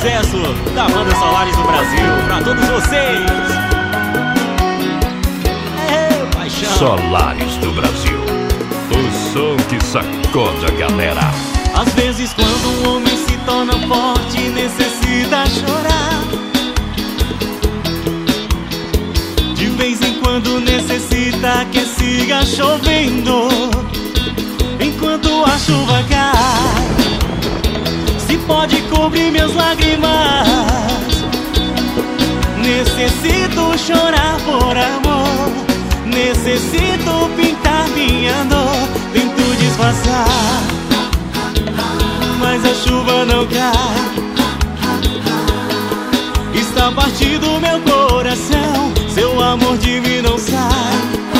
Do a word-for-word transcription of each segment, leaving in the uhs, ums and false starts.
sucesso da banda Solares do Brasil pra todos vocês. É, paixão. Solares do Brasil, o som que sacode a galera. Às vezes quando um homem se torna forte, necessita chorar. De vez em quando necessita que siga chovendo, enquanto a chuva cai. Se pode cobrir minhas lágrimas, necessito chorar por amor. Necessito pintar minha dor, tento disfarçar, mas a chuva não cai. Está partido meu coração, seu amor de mim não sai.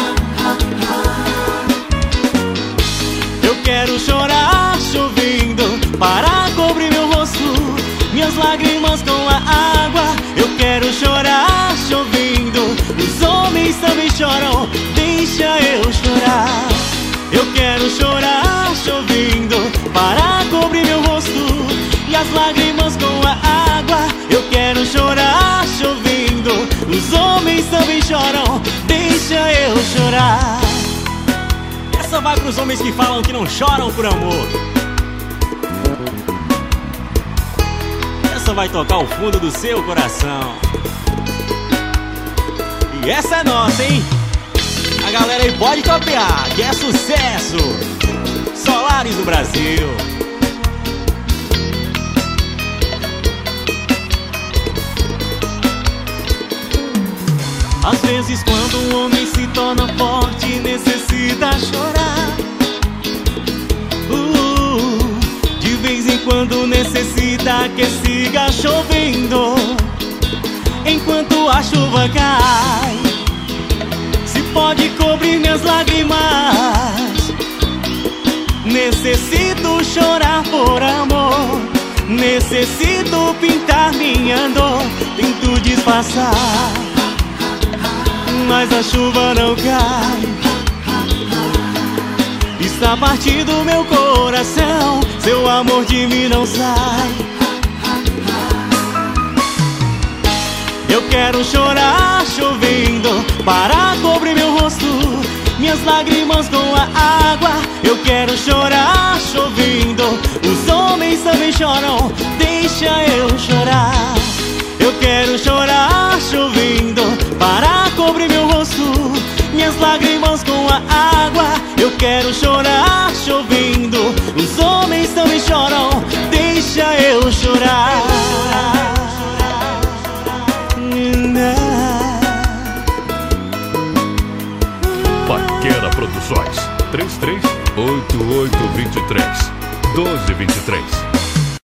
Eu quero chorar chovendo para cobrir meu rosto, minhas lágrimas com a água. Eu quero chorar chovendo, os homens também choram, deixa eu chorar. Eu quero chorar chovendo para cobrir meu rosto e as lágrimas com a água. Eu quero chorar chovendo, os homens também choram, deixa eu chorar. Essa vai pros homens que falam que não choram por amor. Essa vai tocar o fundo do seu coração. E essa é nossa, hein? A galera aí pode copiar, que é sucesso. Solares do Brasil. Às vezes quando um homem se torna forte, necessita chorar. uh, De vez em quando necessita que siga chovendo, enquanto a chuva cai. Se pode cobrir minhas lágrimas, necessito chorar por amor. Necessito pintar minha dor, tento disfarçar, mas a chuva não cai. Está partido meu coração, seu amor de mim não sai. Eu quero chorar chovendo para cobrir meu rosto, minhas lágrimas com a água. Eu quero chorar chovendo, os homens também choram, deixa eu chorar. Eu quero chorar chovendo para cobrir meu rosto, minhas lágrimas com a água. Eu quero chorar chovendo, os homens também choram, deixa eu chorar. Paquera Produções, três três oito oito dois três, um dois dois três.